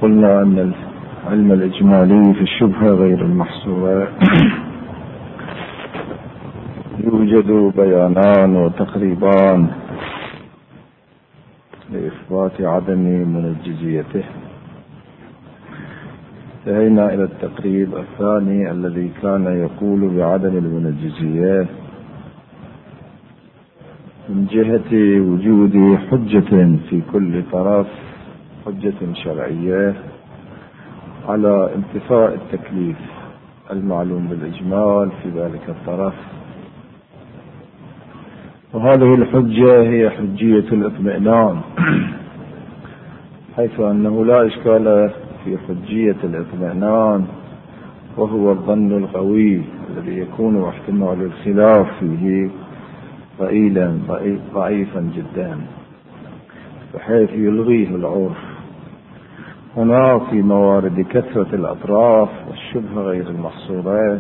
قلنا أن العلم الإجمالي في الشبهة غير المحصورة يوجد بيانان وتقريبان لإثبات عدم منجزيته. انتهينا إلى التقريب الثاني الذي كان يقول بعدم المنجزية من جهة وجود حجة في كل طرف، حجة شرعية على انتفاء التكليف المعلوم بالإجمال في ذلك الطرف، وهذه الحجة هي حجية الاطمئنان، حيث أنه لا إشكال في حجية الاطمئنان، وهو الظن القوي الذي يكون احتمال الخلاف فيه ضعيفا جدا بحيث يلغيه العرف. هنا في موارد كثرة الأطراف والشبهة غير المحصورة،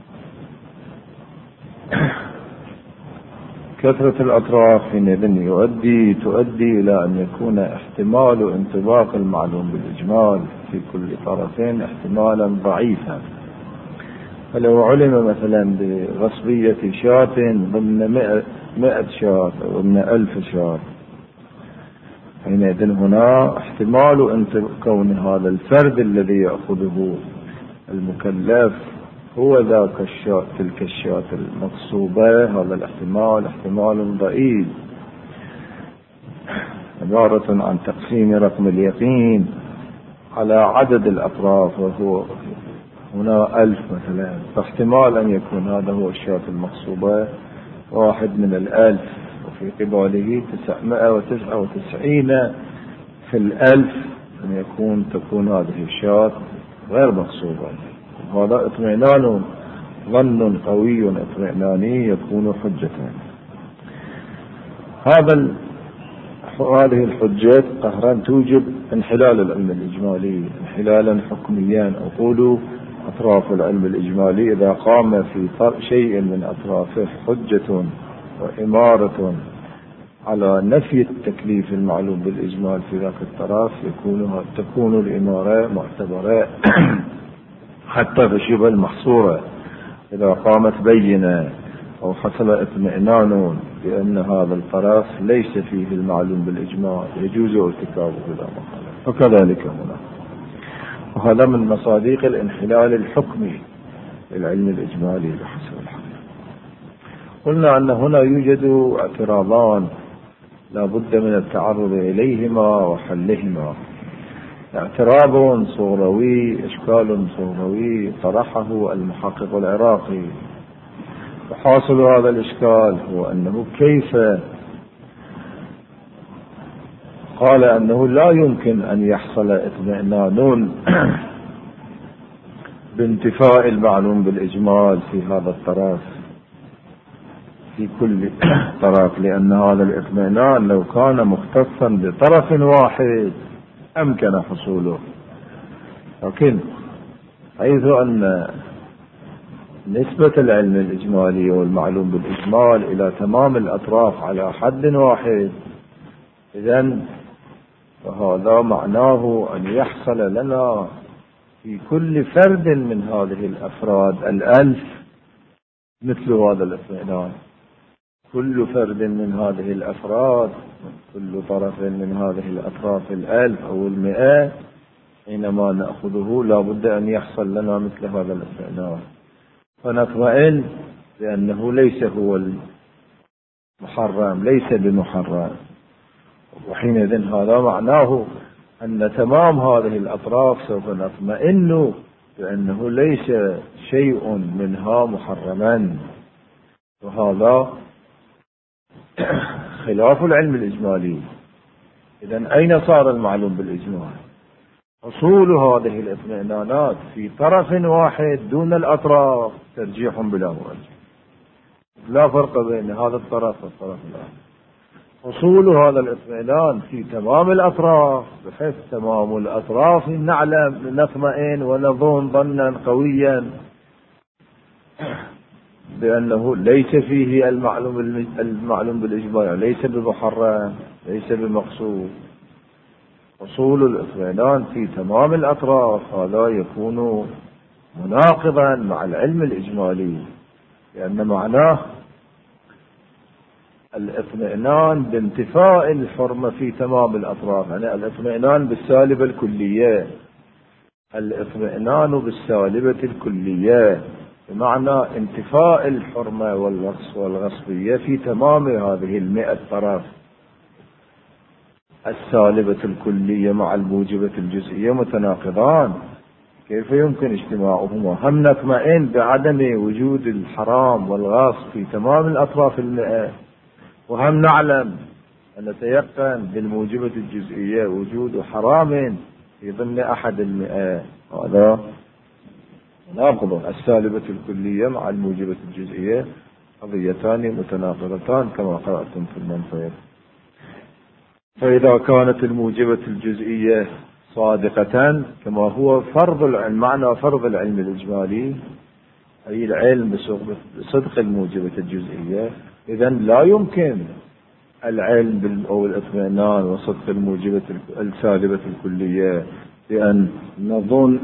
كثرة الأطراف حينئذ تؤدي إلى أن يكون احتمال انطباق المعلوم بالإجمال في كل طرفين احتمالا ضعيفا. فلو علم مثلا بغصبية شاة ضمن 100 شاة أو ضمن 1000 شاة، حينئذ هنا احتمال كون هذا الفرد الذي يأخذه المكلف هو ذاك الشاة، تلك الشاة المغصوبة، هذا الاحتمال احتمال ضئيل، عبارة عن تقسيم رقم اليقين على عدد الأطراف، وهو هنا 1000 مثلا، فاحتمال أن يكون هذا هو الشاة المغصوبة 1 من 1000، وفي قباله 999 في 1000 أن تكون هذه الشاة غير مغصوبة. هذا اطمئنان، ظن قوي اطمئناني يكون حجة. هذه الحجة قهرا توجب انحلال العلم الإجمالي انحلالا حكميا. أقول أطراف العلم الإجمالي إذا قام في شيء من أطرافه حجة وإمارة على نفي التكليف المعلوم بالإجمال في ذاك الطرف، تكون الإمارة معتبرة حتى في شبه المحصورة. إذا قامت بينة أو حصل اطمئنان بأن هذا الطرف ليس فيه المعلوم بالإجمال يجوز ارتكابه لا محالة، فكذلك هنا. وهذا من مصادق الانحلال الحكمي للعلم الإجمالي بحسب الحال. قلنا أن هنا يوجد اعتراضان لا بد من التعرض إليهما وحلهما. اعتراض صوروي، إشكال صوروي طرحه المحقق العراقي، وحاصل هذا الإشكال هو أنه كيف قال أنه لا يمكن أن يحصل اطمئنان بانتفاء المعلوم بالإجمال في هذا الطرف في كل طرف، لأن هذا الاطمئنان لو كان مختصا بطرف واحد أمكن حصوله، لكن حيث أن نسبة العلم الإجمالي والمعلوم بالإجمال إلى تمام الأطراف على حد واحد، إذن فهذا معناه أن يحصل لنا في كل فرد من هذه الأفراد 1000 مثل هذا الاطمئنان. كل فرد من هذه الأفراد، كل طرف من هذه الأطراف 1000 أو 100، حينما نأخذه لا بد أن يحصل لنا مثل هذا الاطمئنان، فنطمئن لأنه ليس هو المحرم، ليس بمحرم. وحينئذ هذا معناه أن تمام هذه الأطراف سوف نطمئن لأنه ليس شيء منها محرما، وهذا خلاف العلم الإجمالي. إذن أين صار المعلوم بالإجمال؟ حصول هذه الاطمئنانات في طرف واحد دون الأطراف ترجيح بلا مرجح، لا فرق بين هذا الطرف والطرف الآخر. حصول هذا الاطمئنان في تمام الأطراف بحيث تمام الأطراف نعلم نطمئن ونظن ظنا قويا بأنه ليس فيه المعلوم بالإجمال، ليس بمحرم، ليس بمقصود. حصول الاطمئنان في تمام الأطراف هذا يكون مناقضا مع العلم الإجمالي، لأن معناه الاطمئنان بانتفاء الحرمة في تمام الأطراف، يعني الاطمئنان بالسالبة الكلية، الاطمئنان بالسالبة الكلية بمعنى انتفاء الحرمة والغصبية في تمام هذه 100 طرف. السالبة الكلية مع الموجبة الجزئية متناقضان، كيف يمكن اجتماعهما؟ هم نطمئن بعدم وجود الحرام والغصب في تمام الأطراف 100، وهم نعلم أن نتيقن بالموجبة الجزئية وجود حرام في ضمن أحد 100. هذا تناقض. السالبة الكلية مع الموجبة الجزئية قضيتان متناقضتان كما قرأتم في المنفذ. فإذا كانت الموجبة الجزئية صادقة كما هو فرض العلم، معنى فرض العلم الإجمالي أي العلم بصدق الموجبة الجزئية، إذن لا يمكن العلم أو الاطمئنان وصدق الموجبة السالبة الكلية، لأن نظن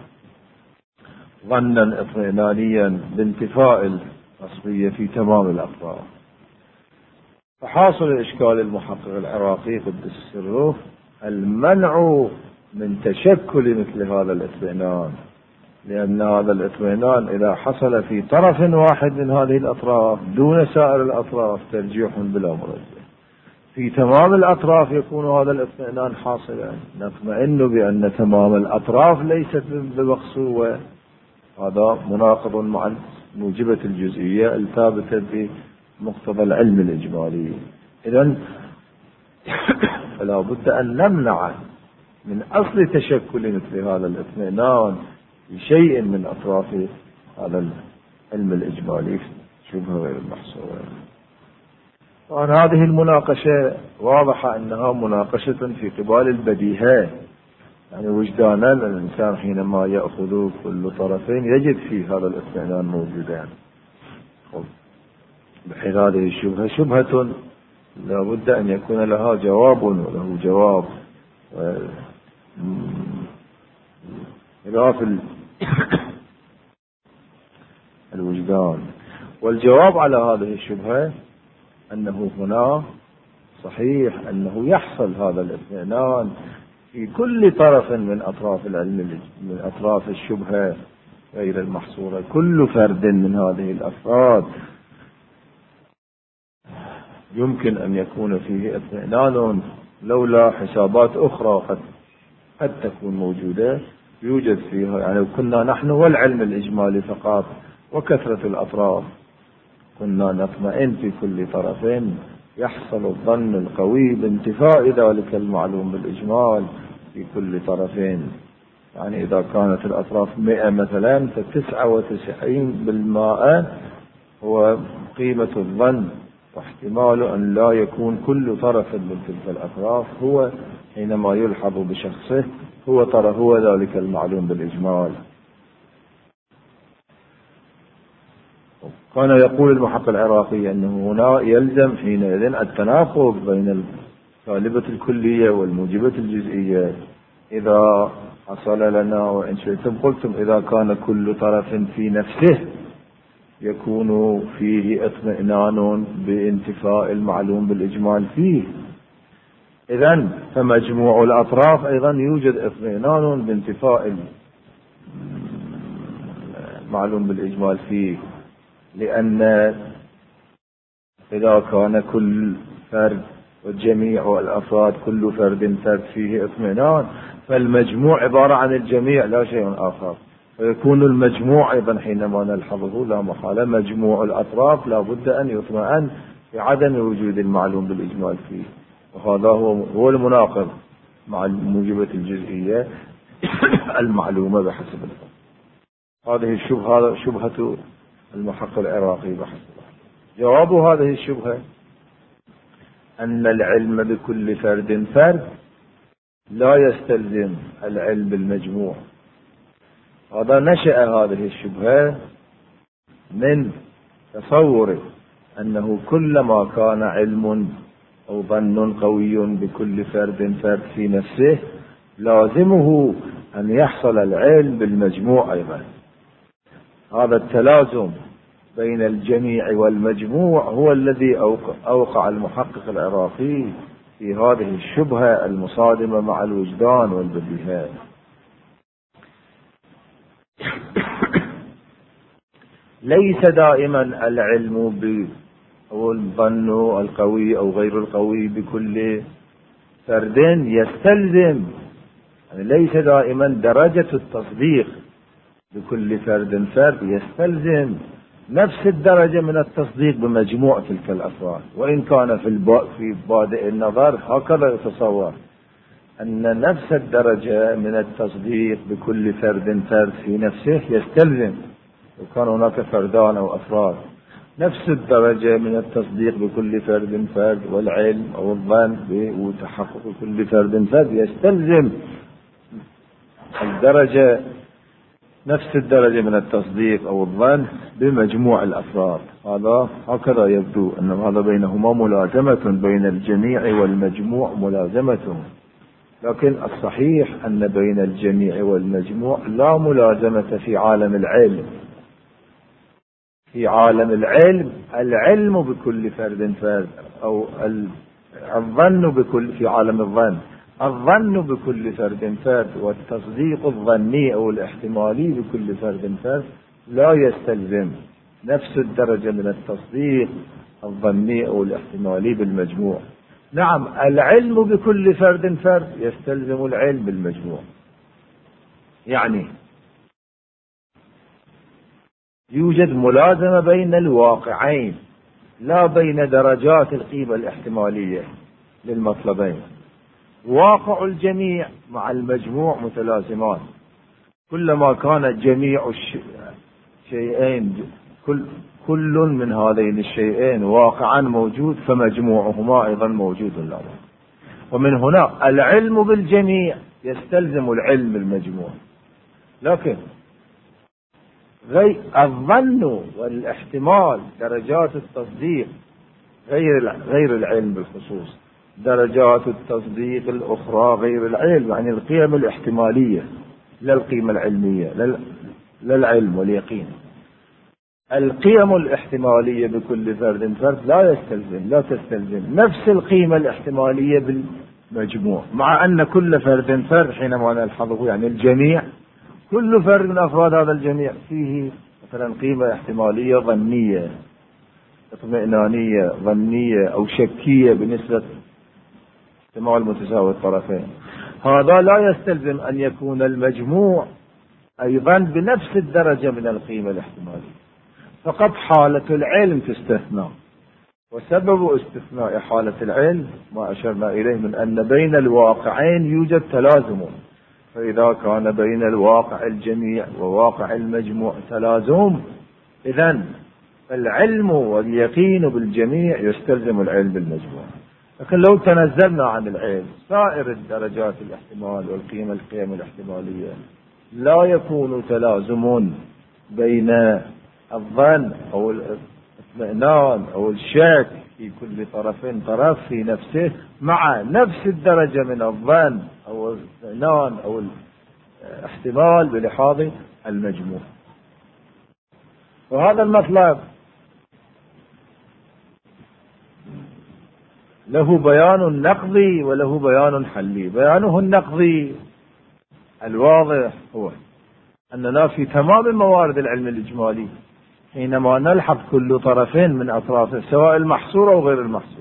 ظنا اطمئنانيا بانتفاء الغصبية في تمام الأطراف. فحاصل الإشكال المحقق العراقي قدس سره المنع من تشكل مثل هذا الاطمئنان، لأن هذا الاطمئنان إذا حصل في طرف واحد من هذه الأطراف دون سائر الأطراف ترجيح بلا مرجح. في تمام الأطراف يكون هذا الاطمئنان حاصلا، نطمئن بأن تمام الأطراف ليست بمقصوة، هذا مناقض مع موجبة الجزئية الثابتة بمقتضى العلم الإجمالي. إذن فلا بد أن نمنع من أصل تشكل مثل هذا الاطمئنان في شيء من أطراف هذا العلم الإجمالي شبه غير المحصورة. وأن هذه المناقشة واضحة أنها مناقشة في قبال البديهة، يعني وجدانا الإنسان حينما يأخذ كل طرفين يجد فيه هذا الاطمئنان موجودا، بحيث هذه الشبهة شبهة لا بد أن يكون لها جواب وله جواب خلاف الوجدان. والجواب على هذه الشبهة أنه هنا صحيح أنه يحصل هذا الاطمئنان في كل طرف من أطراف العلم، من أطراف الشبهة غير المحصورة. كل فرد من هذه الأفراد يمكن أن يكون فيه اطمئنان لولا حسابات أخرى قد تكون موجودة يوجد فيها، يعني كنا نحن والعلم الإجمالي فقط وكثرة الأطراف كنا نطمئن في كل طرفين، يحصل الظن القوي بانتفاء ذلك المعلوم بالإجمال في كل طرفين. يعني إذا كانت الأطراف 100 مثلا ف99% هو قيمة الظن، واحتمال أن لا يكون كل طرف من تلك الأطراف هو حينما يلحظ بشخصه هو ذلك المعلوم بالإجمال. كان يقول المحقق العراقي أنه هنا يلزم حينئذ التناقض بين السالبة الكلية والموجبة الجزئية. إذا حصل لنا وإن شئتم قلتم إذا كان كل طرف في نفسه يكون فيه اطمئنان بانتفاء المعلوم بالإجمال فيه، إذن فمجموع الأطراف أيضا يوجد اطمئنان بانتفاء المعلوم بالإجمال فيه، لأن إذا كان كل فرد وجميع الأفراد كل فرد فيه اطمئنان فالمجموع عبارة عن الجميع لا شيء آخر، فيكون المجموع أيضا حينما نلحظه لا محالة مجموع الأطراف لا بد أن يطمئن بعدم وجود المعلوم بالإجمال فيه، وهذا هو المناقض مع الموجبة الجزئية المعلومة بحسب الفرق. هذه الشبهة شبهة المحقق العراقي بحسب. جواب هذه الشبهة أن العلم بكل فرد لا يستلزم العلم بالمجموع. هذا نشأ هذه الشبهة من تصور أنه كلما كان علم أو ظن قوي بكل فرد في نفسه، لازمه أن يحصل العلم بالمجموع أيضا. هذا التلازم بين الجميع والمجموع هو الذي أوقع المحقق العراقي في هذه الشبهة المصادمة مع الوجدان والبديهات. ليس دائما العلم أو الظن القوي أو غير القوي بكل فرد يستلزم، يعني ليس دائما درجة التصديق بكل فرد يستلزم نفس الدرجة من التصديق بمجموع تلك الأفراد، وإن كان في بادئ النظر هكذا يتصور أن نفس الدرجة من التصديق بكل فرد في نفسه يستلزم، وكان هناك فردان أو أفراد، نفس الدرجة من التصديق بكل فرد والعلم أو الظن وتحقق كل فرد يستلزم الدرجة نفس الدرجة من التصديق أو الظن بمجموع الأفراد. هذا هكذا يبدو أن هذا بينهما ملازمة، بين الجميع والمجموع ملازمة، لكن الصحيح أن بين الجميع والمجموع لا ملازمة في عالم العلم. في عالم العلم العلم بكل فرد أو الظن في عالم الظن بكل فرد والتصديق الظني أو الاحتمالي بكل فرد لا يستلزم نفس الدرجة من التصديق الظني أو الاحتمالي بالمجموع. نعم، العلم بكل فرد يستلزم العلم بالمجموع، يعني يوجد ملازمة بين الواقعين لا بين درجات القيمة الاحتمالية للمطلبين. واقع الجميع مع المجموع متلازمان، كلما كان جميع الشيئين كل من هذين الشيئين واقعا موجود فمجموعهما أيضا موجود له. ومن هنا العلم بالجميع يستلزم العلم بالمجموع، لكن الظن والاحتمال درجات التصديق غير العلم بالخصوص، درجات التصديق الأخرى غير العلم، يعني القيم الاحتمالية لا القيمة العلمية، لا العلم واليقين. القيم الاحتمالية بكل فرد لا تستلزم نفس القيمة الاحتمالية بالمجموع، مع أن كل فرد حينما نلحظه يعني الجميع، كل فرد من أفراد هذا الجميع فيه مثلا قيمة احتمالية ظنية، اطمئنانية ظنية أو شكية بنسبة احتمال متساوي الطرفين. هذا لا يستلزم أن يكون المجموع أيضا بنفس الدرجة من القيمة الاحتمالية، فقط حالة العلم تستثنى. وسبب استثناء حالة العلم ما أشرنا إليه من أن بين الواقعين يوجد تلازم، فإذا كان بين الواقع الجميع وواقع المجموع تلازم، إذن العلم واليقين بالجميع يستلزم العلم بالمجموع. لكن لو تنزلنا عن العلم سائر الدرجات الاحتمال القيم الاحتمالية لا يكون تلازم بين الظن أو الاطمئنان أو الشك في كل طرف في نفسه مع نفس الدرجة من الظن أو الاطمئنان أو الاحتمال بلحاظ المجموع. وهذا المطلب له بيان نقضي وله بيان حلي. بيانه النقضي الواضح هو أننا في تمام موارد العلم الإجمالي حينما نلحق كل طرفين من أطرافه سواء المحصور أو غير المحصور،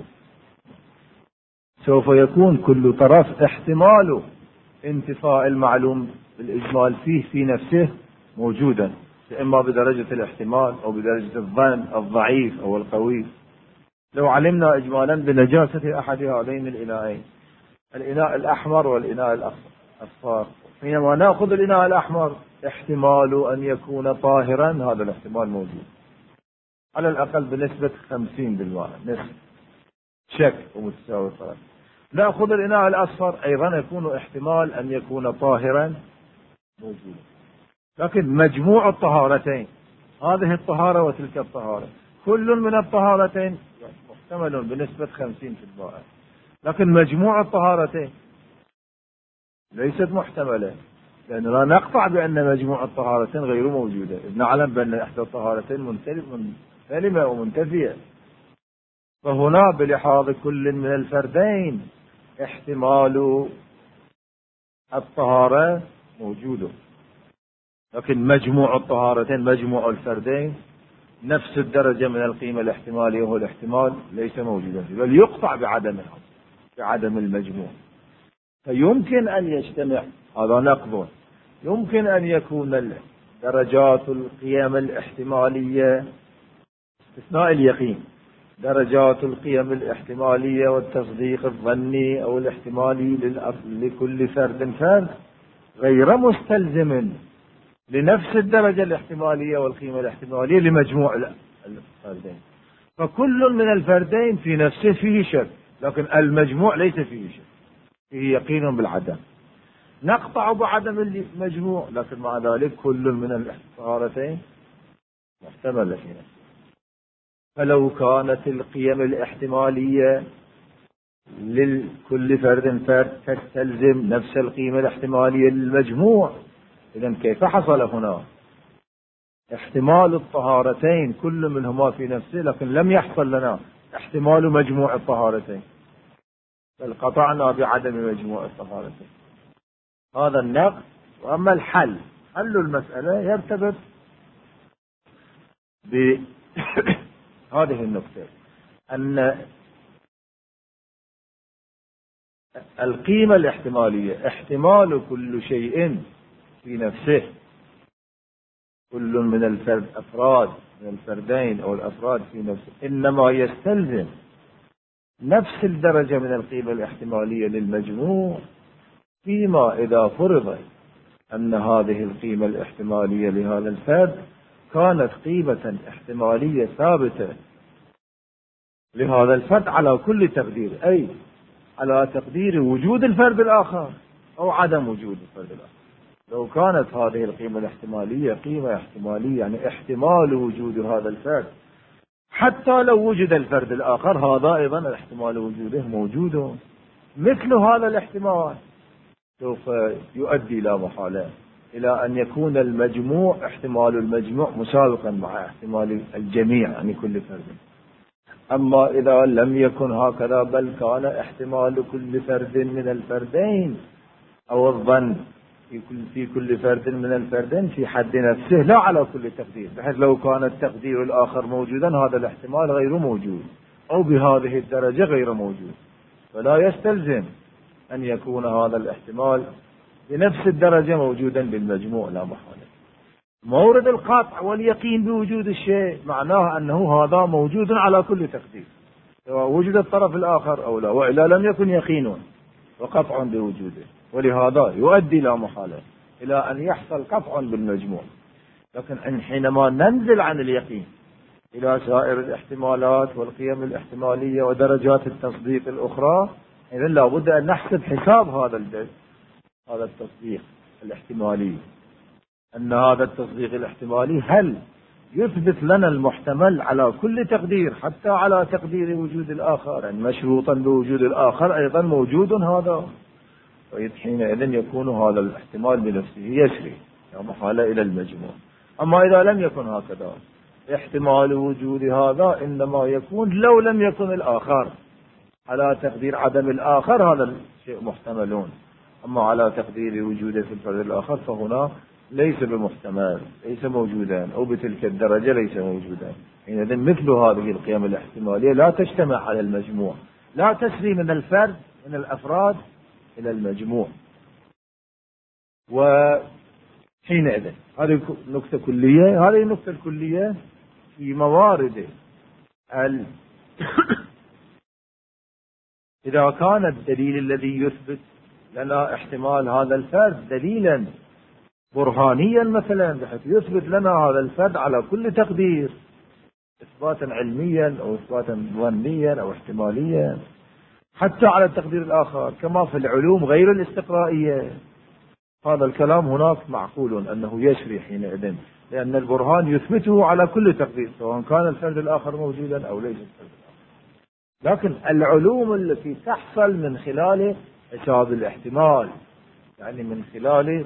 سوف يكون كل طرف احتمال انتفاء المعلوم بالإجمال فيه في نفسه موجودا، إما بدرجة الاحتمال أو بدرجة الظن الضعيف أو القوي. لو علمنا إجمالا بنجاسة أحد هذين الإناءين، الإناء الأحمر والإناء الأصفر، حينما نأخذ الإناء الأحمر احتمال أن يكون طاهرا، هذا الاحتمال موجود على الأقل بنسبة 50%، نسبة شك ومتساوي الطرف. نأخذ الإناء الأصفر أيضا يكون احتمال أن يكون طاهرا موجود، لكن مجموع الطهارتين، هذه الطهارة وتلك الطهارة، كل من الطهارتين محتمل بنسبة 50%. لكن مجموع الطهارتين ليست محتملة، لأننا لا نقطع بأن مجموع الطهارتين غير موجودة، نعلم بأن إحدى الطهارتين منسلمة ومنتفية. فهنا بلحاظ كل من الفردين احتمال الطهارة موجود، لكن مجموع الطهارتين مجموع الفردين نفس الدرجة من القيمة الاحتمالية وهو الاحتمال ليس موجودا، بل يقطع بعدم المجموع. فيمكن أن يجتمع، هذا نقض، يمكن أن يكون درجات القيم الاحتمالية استثناء اليقين، درجات القيم الاحتمالية والتصديق الظني أو الاحتمالي لكل فرد غير مستلزم لنفس الدرجة الاحتمالية والقيمة الاحتمالية لمجموع الفردين. فكل من الفردين في نفسه فيه شك، لكن المجموع ليس فيه شك، فيه يقين بالعدم. نقطع بعدم المجموع، لكن مع ذلك كل من الطهارتين محتمل في نفسه. فلو كانت القيم الاحتمالية لكل فرد تستلزم نفس القيمة الاحتمالية للمجموع، إذن كيف حصل هنا احتمال الطهارتين كل منهما في نفسه، لكن لم يحصل لنا احتمال مجموع الطهارتين، بل قطعنا بعدم مجموع الطهارتين. هذا النقد. وأما حل المسألة يرتبط بهذه النقطة، أن القيمة الاحتمالية احتمال كل شيء في نفسه، كل من الأفراد من الفردين أو الأفراد في نفسه إنما يستلزم نفس الدرجة من القيمة الاحتمالية للمجموع، فيما إذا فرض أن هذه القيمة الاحتمالية لهذا الفرد كانت قيمة احتمالية ثابتة لهذا الفرد على كل تقدير، أي على تقدير وجود الفرد الآخر أو عدم وجود الفرد الآخر. لو كانت هذه القيمة الاحتمالية قيمة احتمالية، يعني احتمال وجود هذا الفرد حتى لو وجد الفرد الآخر، هذا أيضا احتمال وجوده موجود، مثل هذا الاحتمال سوف يؤدي لا محالة إلى أن يكون المجموع احتمال المجموع مساوقا مع احتمال الجميع، يعني كل فرد. أما إذا لم يكن هكذا، بل كان احتمال كل فرد من الفردين أو الظن في كل فرد من الفردين في حد نفسه لا على كل تقدير، بحيث لو كان التقدير الآخر موجودا هذا الاحتمال غير موجود أو بهذه الدرجة غير موجود، فلا يستلزم أن يكون هذا الاحتمال بنفس الدرجة موجودا بالمجموع لا محالة. مورد القطع واليقين بوجود الشيء معناه أنه هذا موجود على كل تقدير، سواء وجد الطرف الآخر أو لا، وإلا لم يكن يقين وقطع بوجوده، ولهذا يؤدي لا محالة إلى أن يحصل قطع بالمجموع. لكن حينما ننزل عن اليقين إلى سائر الاحتمالات والقيم الاحتمالية ودرجات التصديق الأخرى، إذن لابد أن نحسب حساب هذا التصديق الاحتمالي، أن هذا التصديق الاحتمالي هل يثبت لنا المحتمل على كل تقدير حتى على تقدير وجود الآخر، يعني مشروطا بوجود الآخر أيضا موجود هذا، حينئذ يكون هذا الاحتمال بنفسه يسري لا محالة إلى المجموع. أما إذا لم يكن هكذا، احتمال وجود هذا إنما يكون لو لم يكن الآخر، على تقدير عدم الآخر هذا الشيء محتملون، أما على تقدير وجوده في الفرد الآخر فهنا ليس بمحتمل، ليس موجودا، أو بتلك الدرجة ليس موجودا. حينئذ مثل هذه القيم الاحتمالية لا تجتمع على المجموع، لا تسري من الفرد من الأفراد إلى المجموع. وحينئذ هذه نقطة كلية، هذه النقطة الكلية في موارد إذا كان الدليل الذي يثبت لنا احتمال هذا الفرد دليلا برهانيا مثلا، بحيث يثبت لنا هذا الفرد على كل تقدير إثباتا علميا أو إثباتا ظنيا أو احتماليا، حتى على التقدير الآخر كما في العلوم غير الاستقرائية، هذا الكلام هناك معقول أنه يسري حينئذ، لأن البرهان يثبته على كل تقدير سواء كان الفرد الآخر موجودا أو ليس الفرد الآخر. لكن العلوم التي تحصل من خلال حساب الاحتمال، يعني من خلال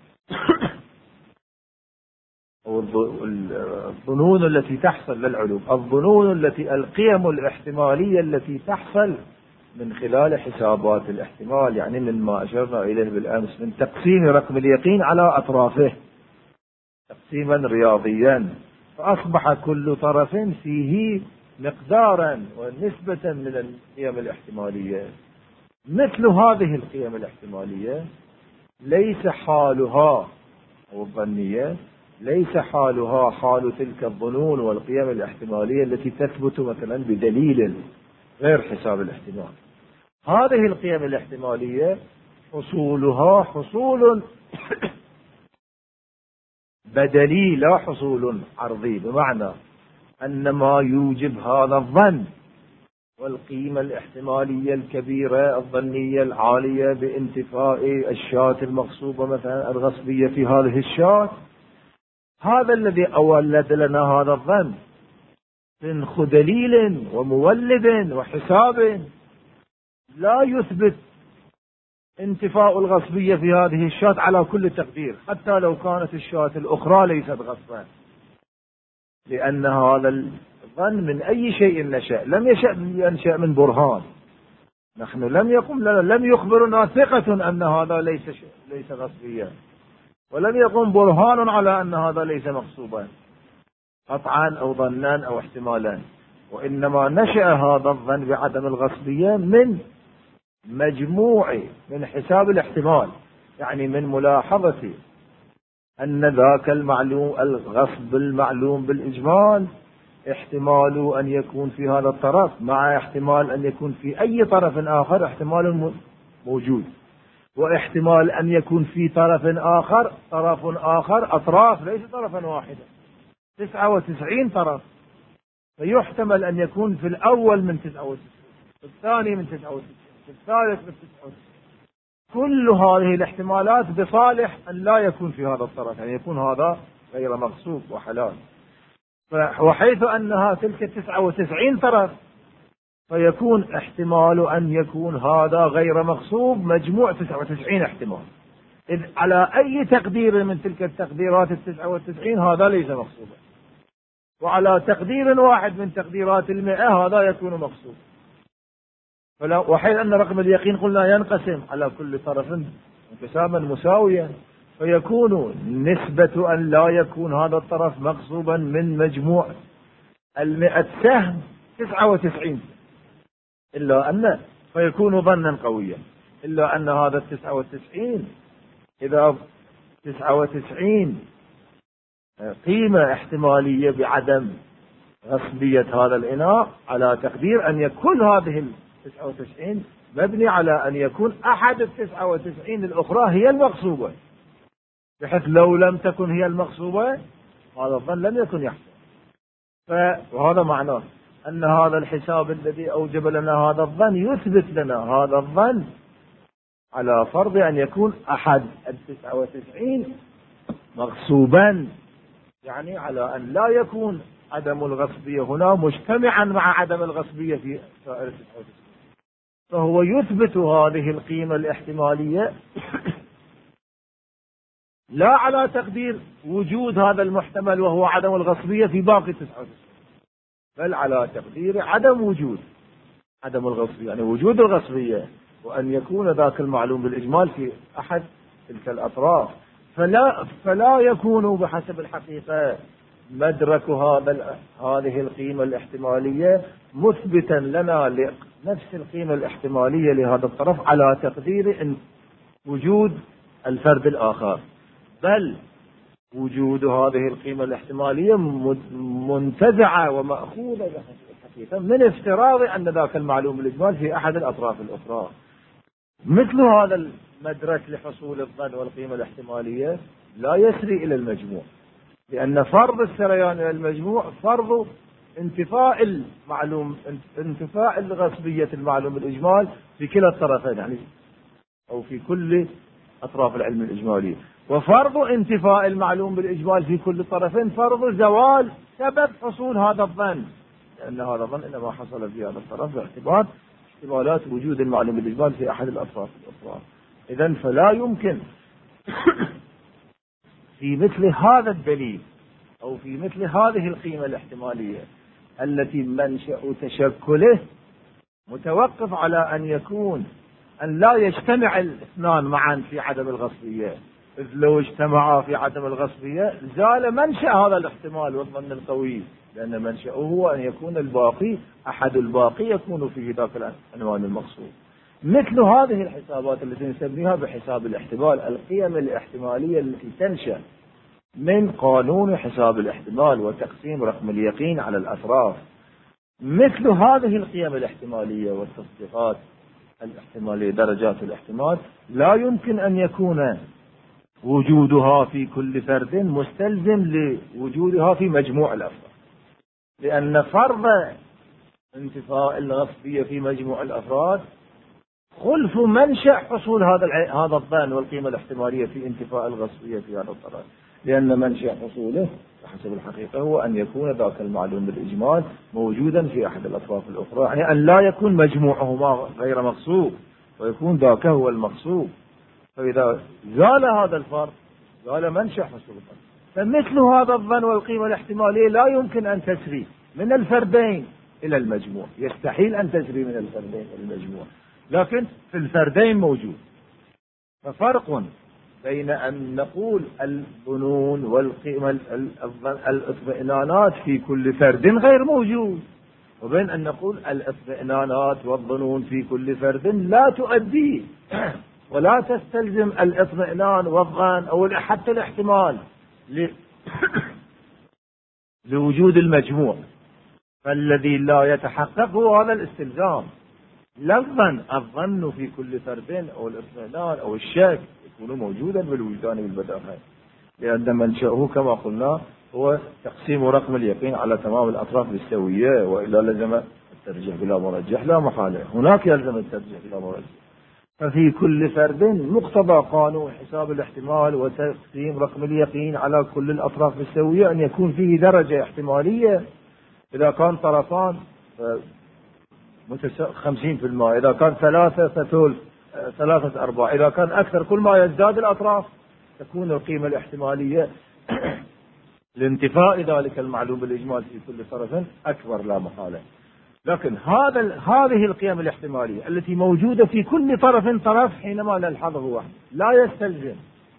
الظنون التي تحصل للعلوم، الظنون القيم الاحتمالية التي تحصل من خلال حسابات الاحتمال، يعني مما أشرنا إليه بالأمس من تقسيم رقم اليقين على أطرافه تقسيما رياضيا، فأصبح كل طرف فيه مقدارا ونسبة من القيم الاحتمالية. مثل هذه القيم الاحتمالية ليس حالها أو الظنية ليس حالها حال تلك الظنون والقيم الاحتمالية التي تثبت مثلا بدليل غير حساب الاحتمال. هذه القيم الاحتمالية حصولها حصول بدلي لا حصول عرضي، بمعنى أن ما يوجب هذا الظن والقيمة الاحتمالية الكبيرة الظنية العالية بانتفاء الشاة المغصوبة مثلا الغصبية في هذه الشاة، هذا الذي أولد لنا هذا الظن من دليل ومولد وحساب لا يثبت انتفاء الغصبية في هذه الشاة على كل تقدير، حتى لو كانت الشاة الأخرى ليست غصبا، لأن هذا الظن من أي شيء نشأ، لم ينشأ من برهان. نحن لم يخبرنا ثقة أن هذا ليس غصبيا، ولم يقم برهان على أن هذا ليس مغصوبا قطعا أو ظنا أو احتمالا، وإنما نشأ هذا الظن بعدم الغصبية من مجموع من حساب الاحتمال، يعني من ملاحظة أن ذاك المعلوم الغصب المعلوم بالإجمال احتمال أن يكون في هذا الطرف مع احتمال أن يكون في أي طرف آخر احتمال موجود، واحتمال أن يكون في طرف آخر أطراف ليس طرفا واحدا 99 طرف، فيحتمل أن يكون في الأول من 99 في الثاني من 99 في الثالث من 99. كل هذه الاحتمالات بصالح أن لا يكون في هذا الطرف، يعني يكون هذا غير مغصوب وحلال، وحيث أنها تلك 99 طرف فيكون احتمال أن يكون هذا غير مغصوب مجموع 99 احتمال، إذ على أي تقدير من تلك التقديرات 99 هذا ليس مغصوبا، وعلى تقدير واحد من تقديرات 100 هذا يكون مغصوب. وحيث أن رقم اليقين قلنا ينقسم على كل طرف انقساما مساويا، فيكون نسبة أن لا يكون هذا الطرف مغصوبا من مجموع 100 سهم 99، إلا أن فيكون ظنا قويا، إلا أن هذا 99 إذا 99 قيمة احتمالية بعدم غصبية هذا الإناء، على تقدير أن يكون هذه 99 مبني على أن يكون أحد 99 الأخرى هي المغصوبة، بحيث لو لم تكن هي المغصوبة هذا الظن لم يكن يحصل. وهذا معناه أن هذا الحساب الذي أوجب لنا هذا الظن يثبت لنا هذا الظن على فرض أن يكون أحد 99 مغصوبا، يعني على أن لا يكون عدم الغصبية هنا مجتمعا مع عدم الغصبية في سائر 99، فهو يثبت هذه القيمة الاحتمالية لا على تقدير وجود هذا المحتمل وهو عدم الغصبية في باقي 99، بل على تقدير عدم وجود عدم الغصبية، يعني وجود الغصبية وأن يكون ذاك المعلوم بالإجمال في أحد تلك الأطراف، فلا يكون بحسب الحقيقة مدرك هذه القيمة الاحتمالية مثبتا لنا نفس القيمة الاحتمالية لهذا الطرف على تقدير إن وجود الفرد الآخر، بل وجود هذه القيمة الاحتمالية منتزعة ومأخوذة بحسب الحقيقة من افتراض أن ذاك المعلوم بالإجمال في أحد الأطراف الأخرى. مثل هذا المدرك لحصول الظن والقيمة الاحتمالية لا يسري إلى المجموع، لأن فرض السريان إلى المجموع فرض انتفاء الغصبية المعلوم بالإجمال في كلا الطرفين، يعني أو في كل أطراف العلم الإجمالي، وفرض انتفاء المعلوم بالإجمال في كل طرفين فرض زوال سبب حصول هذا الظن، لأن هذا الظن إنما حصل في هذا الطرف باعتبار احتمالات وجود المعلوم بالإجمال في أحد الأطراف الأخرى. إذن فلا يمكن في مثل هذا الدليل أو في مثل هذه القيمة الاحتمالية التي منشأ تشكله متوقف على أن يكون أن لا يجتمع الاثنان معا في عدم الغصبية، إذ لو اجتمعا في عدم الغصبية زال منشأ هذا الاحتمال والظن القوي، لأن منشأه هو أن يكون الباقي أحد الباقي يكون فيه ذاك العنوان المقصود. مثل هذه الحسابات التي نسميها بحساب الاحتمال، القيم الاحتمالية التي تنشأ من قانون حساب الاحتمال وتقسيم رقم اليقين على الأطراف، مثل هذه القيم الاحتمالية والتصديقات الاحتمالية درجات الاحتمال لا يمكن أن يكون وجودها في كل فرد مستلزم لوجودها في مجموع الأفراد، لأن فرض انتفاء الغصبية في مجموع الأفراد خلف منشأ حصول هذا الظن والقيمة الاحتمالية في انتفاء الغصبية في هذا الطرف، لأن منشأ حصوله حسب الحقيقة هو أن يكون ذاك المعلوم بالإجمال موجودا في أحد الأطراف الأخرى، يعني أن لا يكون مجموعهما غير مقصود ويكون ذاك هو المقصود. فإذا زال هذا الفرق زال منشأ حصول الظن. فمثل هذا الظن والقيمة الاحتمالية لا يمكن أن تسري من الفردين إلى المجموع، يستحيل أن تسري من الفردين إلى المجموع، لكن في الفردين موجود. ففرق بين أن نقول الظنون والقيمة الاطمئنانات في كل فرد غير موجود، وبين أن نقول الاطمئنانات والظنون في كل فرد لا تؤدي ولا تستلزم الاطمئنان والظن أو حتى الاحتمال لوجود المجموع. فالذي لا يتحقق هو هذا الاستلزام، لا الظن في كل فرد أو الاطمئنان أو الشك يكون موجودا بالوجدان بالبداهة، لأن منشأه كما قلنا هو تقسيم رقم اليقين على تمام الأطراف بالسوية، وإلا لزم الترجيح بلا مرجح لا محالة، هناك يلزم الترجيح بلا مرجح. ففي كل فرد مقتضى قانون حساب الاحتمال وتقسيم رقم اليقين على كل الأطراف بالسوية أن يكون فيه درجة احتمالية، إذا كان طرفان 50%، إذا كان ثلاثة أرباع، إذا كان أكثر، كل ما يزداد الأطراف تكون القيمة الاحتمالية لانتفاء ذلك المعلوم بالإجمال في كل طرف أكبر لا محالة. لكن هذه القيم الاحتمالية التي موجودة في كل طرف حينما نلحظه وحده لا يستلزم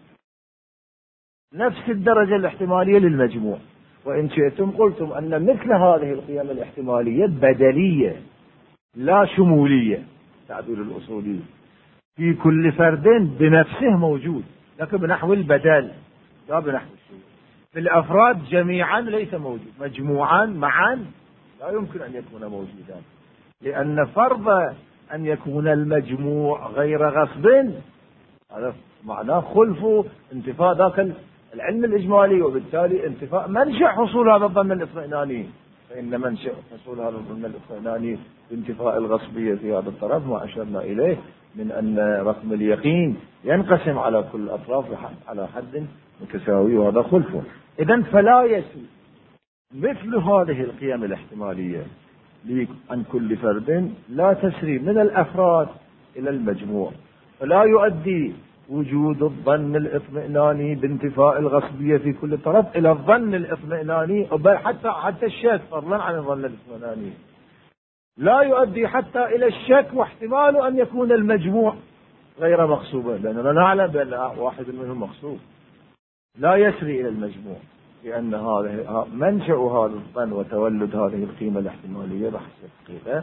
نفس الدرجة الاحتمالية للمجموع. وإن شئتم قلتم أن مثل هذه القيم الاحتمالية بدلية لا شمولية، تعبير الأصولي، في كل فرد بنفسه موجود لكن بنحو البدل لا بنحو الشمول. في الأفراد جميعا ليس موجود، مجموعا معا لا يمكن أن يكون موجودا، لأن فرض أن يكون المجموع غير غصب هذا معناه خلف انتفاء ذاك العلم الإجمالي، وبالتالي انتفاء منشأ حصول هذا الظن الاطمئناني. فإن منشأ حصول هذا الظن الاطمئناني بانتفاء الغصبية في هذا الطرف ما أشرنا إليه من أن رقم اليقين ينقسم على كل الأطراف على حد متساوي، وهذا خلفه. إذن فلا يسوي مثل هذه القيم الاحتمالية عن كل فرد لا تسري من الأفراد إلى المجموع، فلا يؤدي وجود الظن الاطمئناني بانتفاء الغصبية في كل طرف إلى الظن الاطمئناني، بل حتى الشك فضلا عن الظن الاطمئناني لا يؤدي حتى إلى الشك واحتمال أن يكون المجموع غير مقصوبا، لأننا نعلم بأن واحد منهم مقصوب، لا يسري إلى المجموع، لأن هذا منشأ هذا الظن وتولد هذه القيمة الاحتمالية بحسب الحقيقة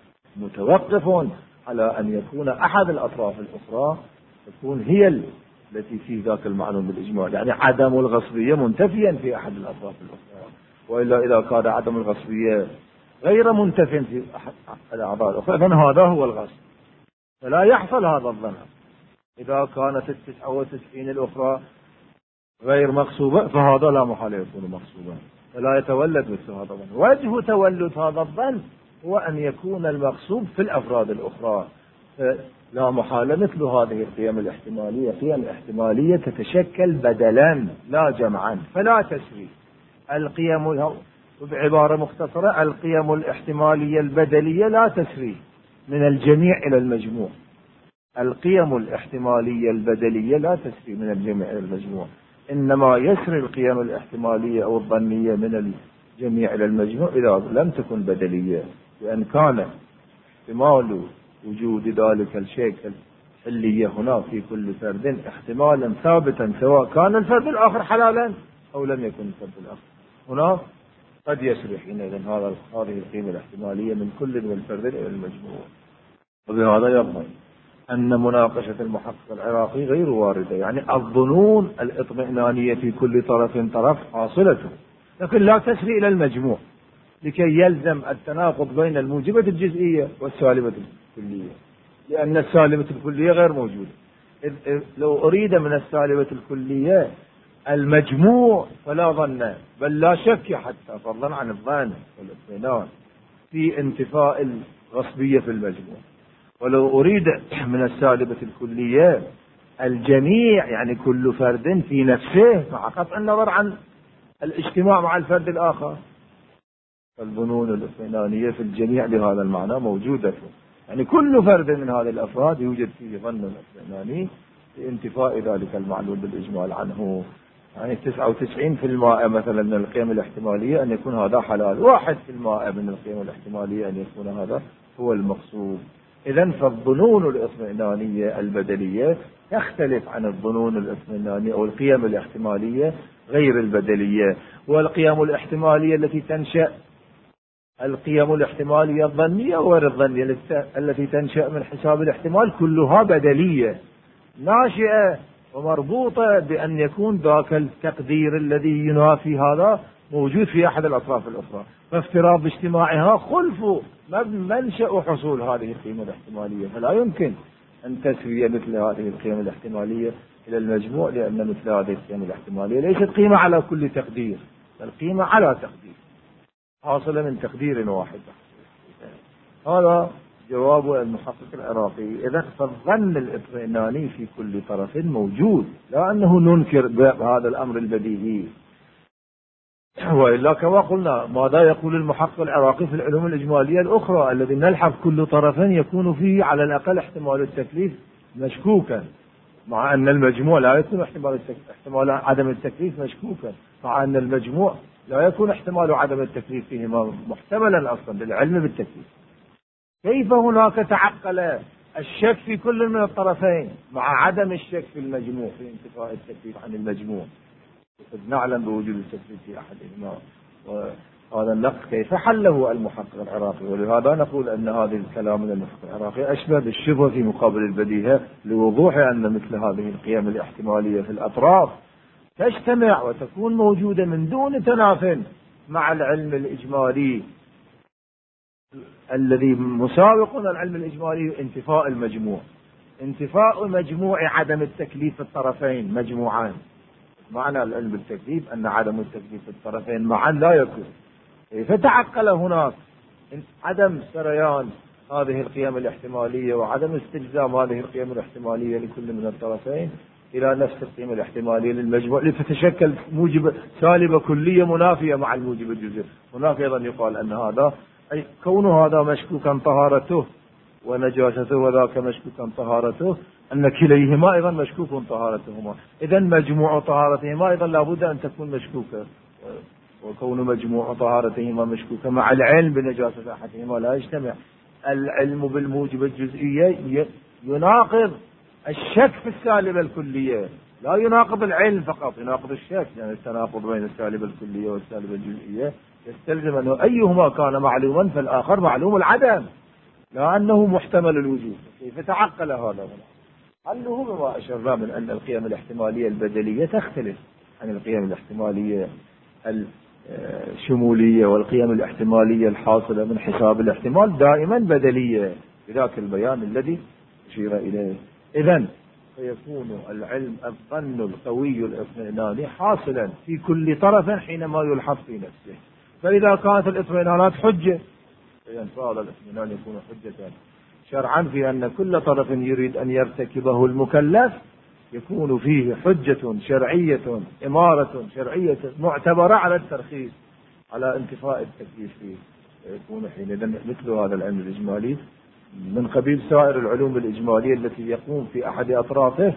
متوقف على أن يكون أحد الأطراف الأخرى تكون هي التي في ذاك المعلوم بالإجمال، يعني عدم الغصبية منتفيا في أحد الأطراف الأخرى، وإلا إذا كان عدم الغصبية غير منتفي في أحد الأعضاء الأخرى فهذا هو الغصب، فلا يحصل هذا الظن. إذا كانت 99 الأخرى غير مقصوبة فهذا لا محالة يكون مقصوبا، فلا يتولد مثل هذا الظن. وجه تولد هذا الظن هو أن يكون المقصوب في الأفراد الأخرى، لا محالة مثل هذه القيم الاحتمالية قيم احتمالية تتشكل بدلا لا جمعا، فلا تسري القيم وبعبارة مختصرة القيم الاحتمالية البدلية لا تسري من الجميع إلى المجموع. القيم الاحتمالية البدلية لا تسري من الجميع إلى المجموع، إنما يسري القيم الاحتمالية أو الظنية من الجميع إلى المجموع إذا لم تكن بدلية، لأن كان احتمال وجود ذلك الشيء الحلية هنا في كل فرد احتمالا ثابتا، سواء كان الفرد الآخر حلالا أو لم يكن الفرد الآخر. هنا قد يسري حينئذ هذه القيمة الاحتمالية من كل من الفرد إلى المجموع. وبهذا يظهر أن مناقشة المحقق العراقي غير واردة، يعني الظنون الاطمئنانية في كل طرف حاصلة، لكن لا تسري إلى المجموع لكي يلزم التناقض بين الموجبة الجزئية والسالبة الكلية، لأن السالبة الكلية غير موجودة. لو أريد من السالبة الكلية المجموع فلا ظن بل لا شك حتى، فضلا عن الظن والاطمئنان، في انتفاء الغصبية في المجموع. ولو أريد من السالبة الكلية الجميع، يعني كل فرد في نفسه مع قطع النظر عن الاجتماع مع الفرد الآخر، فالظنون الاطمئنانية في الجميع بهذا المعنى موجودة، يعني كل فرد من هذه الأفراد يوجد فيه ظن اطمئناني لانتفاء ذلك المعلول بالإجمال عنه. يعني 99% مثلا من القيم الاحتمالية أن يكون هذا حلال، 1% من القيم الاحتمالية أن يكون هذا هو المقصود. إذن فالظنون الاطمئنانية البدلية تختلف عن الظنون الاطمئنانية أو القيم الاحتمالية غير البدلية. والقيم الاحتمالية التي تنشأ، القيم الاحتمالية الظنية وغير الظنية التي تنشأ من حساب الاحتمال كلها بدلية ناشئة ومربوطة بأن يكون ذاك التقدير الذي ينافي هذا موجود في أحد الأطراف الأخرى، فافتراض اجتماعها خلف منشأ حصول هذه القيمة الاحتمالية، فلا يمكن أن تسوي مثل هذه القيم الاحتمالية إلى المجموع، لأن مثل هذه القيم الاحتمالية ليست قيمة على كل تقدير، بل قيمة على تقدير حاصلة من تقدير واحد. هذا جواب المحقق العراقي. إذا فالظن الاطمئناني في كل طرف موجود، لا أنه ننكر بهذا الأمر البديهي، وإلا كما قلنا ماذا يقول المحقق العراقي في العلوم الإجمالية الأخرى الذي نلحظ كل طرف يكون فيه على الأقل احتمال التكليف مشكوكا، مع أن المجموع لا يكون احتمال عدم التكليف مشكوكا، مع أن المجموع لا يكون احتمال عدم التكليف فيهما محتملا أصلا بالعلم بالتكليف. كيف هناك تعقل الشك في كل من الطرفين مع عدم الشك في المجموع في انتفاء التكليف عن المجموع؟ نعلم بوجود التكليف في أحدهما، وهذا النقص كيف حله المحقق العراقي؟ ولهذا نقول أن هذا الكلام من المحقق العراقي أشبه بالشبه في مقابل البديهة، لوضوح أن مثل هذه القيم الاحتمالية في الأطراف تجتمع وتكون موجودة من دون تناف مع العلم الإجمالي الذي مسابق العلم الإجمالي انتفاء المجموع. انتفاء مجموع عدم التكليف في الطرفين مجموعان، معنى العلم بالتكليف أن عدم التكليف في الطرفين معا لا يكون. كيف تعقل هناك عدم سريان هذه القيم الاحتمالية وعدم استلزام هذه القيم الاحتمالية لكل من الطرفين إلى نفس القيمة الاحتمالية للمجموع لتتشكل موجب سالبة كلية منافية مع الموجب الجزئي؟ هناك أيضا يقال أن هذا أي كون هذا مشكوكا طهارته ونجاسته وذاك مشكوكا طهارته، أن كليهما أيضا مشكوك طهارتهما، إذا مجموع طهارتهما أيضا لابد أن تكون مشكوكة، وكون مجموع طهارتهما مشكوكة مع العلم بنجاسة أحدهما لا يجتمع. العلم بالموجب الجزئية يناقض الشك في السالبة الكلية، لا يناقض العلم فقط، يناقض الشك، يعني التناقض بين السالبة الكلية والسالبة الجزئية يستلزم أنه أيهما كان معلوما فالآخر معلوم العدم، لا أنه محتمل الوجود. كيف تعقل هذا؟ حله بما أشرنا من أن القيم الاحتمالية البدلية تختلف عن القيم الاحتمالية الشمولية، والقيم الاحتمالية الحاصلة من حساب الاحتمال دائما بدلية بذاك البيان الذي أشير إليه. إذن فيكون العلم الظن القوي الاطمئناني حاصلا في كل طرف حينما يلحظ في نفسه، فإذا كانت الاطمئنانات حجة فهذا الاطمئنان يكون حجة شرعا في أن كل طرف يريد أن يرتكبه المكلف يكون فيه حجة شرعية، إمارة شرعية معتبرة على الترخيص على انتفاء التكليف فيه، يكون حينئذ مثل هذا العلم الإجمالي من قبيل سائر العلوم الإجمالية التي يقوم في أحد أطرافه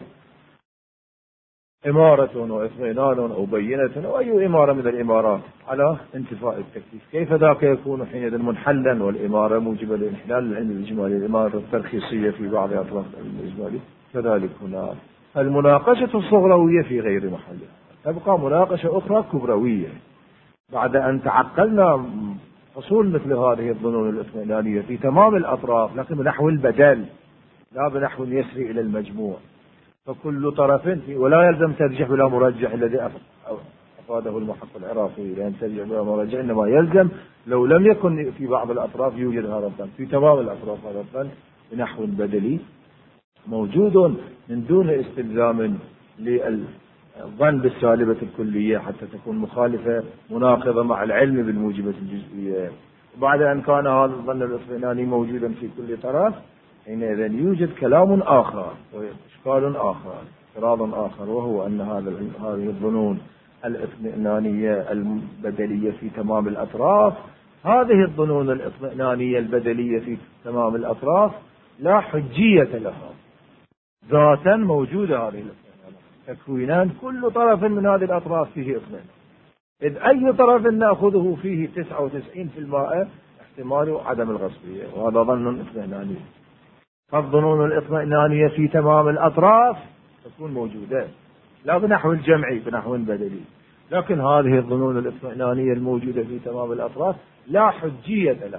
إمارة واطمئنان أو بينة أو أي إمارة من الإمارات على انتفاء التكليف. كيف ذاك يكون حينئذ منحلا والإمارة موجبة لإنحلال العلم الإجمالي، الإمارة الترخيصية في بعض أطراف العلم الإجمالي؟ كذلك هنا المناقشة الصغروية في غير محلها، تبقى مناقشة أخرى كبروية بعد أن تعقلنا حصول مثل هذه الظنون الاطمئنانية في تمام الأطراف، لكن بنحو البدل لا بنحو يسري إلى المجموع. فكل طرف ولا يلزم ترجح بلا مرجح الذي أفاده المحقق العراقي، لأن ترجح بلا مرجح إنما يلزم لو لم يكن في بعض الأطراف يوجد هذا الظن، في تمام الأطراف هذا الظن بنحو بدلي موجود من دون استلزام للظن بالسالبة الكلية حتى تكون مخالفة مناقضة مع العلم بالموجبة الجزئية. وبعد أن كان هذا الظن الاطمئناني موجودا في كل طرف، حينئذ يوجد كلام آخر وإشكال آخر اعتراض آخر، وهو أن هذه الظنون الاطمئنانية البدلية في تمام الأطراف، هذه الظنون الاطمئنانية البدلية في تمام الأطراف لا حجية لها ذاتا موجودة. هذه الاطمئنان تكوينان كل طرف من هذه الأطراف فيه اطمئنان، إذ أي طرف نأخذه فيه 99% احتمال عدم الغصبية، وهذا ظن اطمئناني. فالظنون الاطمئنانية في تمام الأطراف تكون موجودة لا بنحو الجمعي بنحو بدلي، لكن هذه الظنون الاطمئنانية الموجودة في تمام الأطراف لا حجية لها،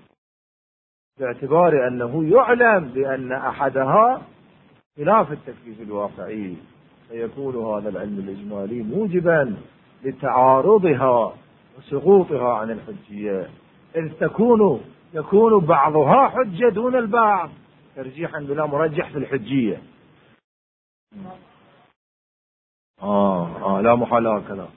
باعتبار أنه يعلم بأن أحدها خلاف التكليف الواقعي، فيكون هذا العلم الإجمالي موجبا لتعارضها وسقوطها عن الحجية، إذ يكون بعضها حجة دون البعض ترجيحا بلا مرجح في الحجية. لا محالة هكذا.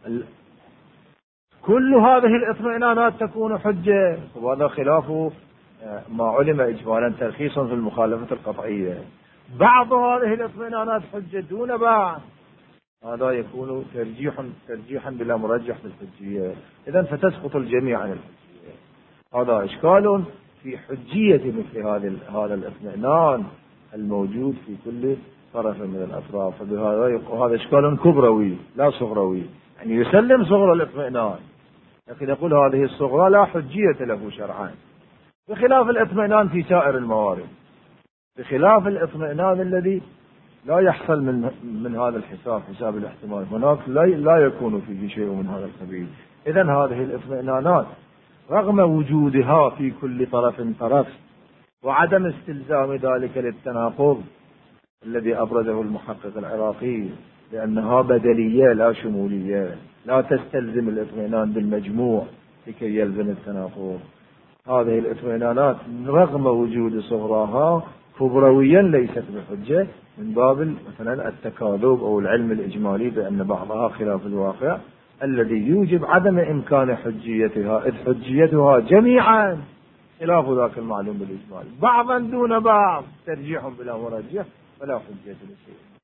كل هذه الاطمئنانات تكون حجة، وهذا خلاف ما علم إجمالا ترخيصا في المخالفة القطعية. بعض هذه الاطمئنانات حجة دون بعض، هذا يكون ترجيحا بلا مرجح في الحجية، إذن فتسقط الجميع عن الحجية. هذا إشكال في حجية مثل هذا الاطمئنان الموجود في كل طرف من الأطراف، فهذا إشكال كبروي لا صغروي، يعني يسلم صغر الاطمئنان لكن يقول هذه الصغرى لا حجية له شرعا، بخلاف الاطمئنان في سائر الموارد، بخلاف الاطمئنان الذي لا يحصل من هذا حساب الاحتمال، هناك لا يكون فيه شيء من هذا القبيل. إذن هذه الاطمئنانات رغم وجودها في كل طرف وعدم استلزام ذلك للتناقض الذي أبرزه المحقق العراقي، لأنها بدلية لا شمولية، لا تستلزم الاطمئنان بالمجموع لكي يلزم التناقض. هذه الاطمئنانات رغم وجود صغراها كبرويا ليست بحجة من باب مثلا التكاذب أو العلم الإجمالي بأن بعضها خلاف الواقع الذي يوجب عدم إمكان حجيتها، إذ حجيتها جميعا خلاف ذاك المعلوم بالإجمال، بعضا دون بعض ترجيح بلا مرجح فلا حجية لشيء.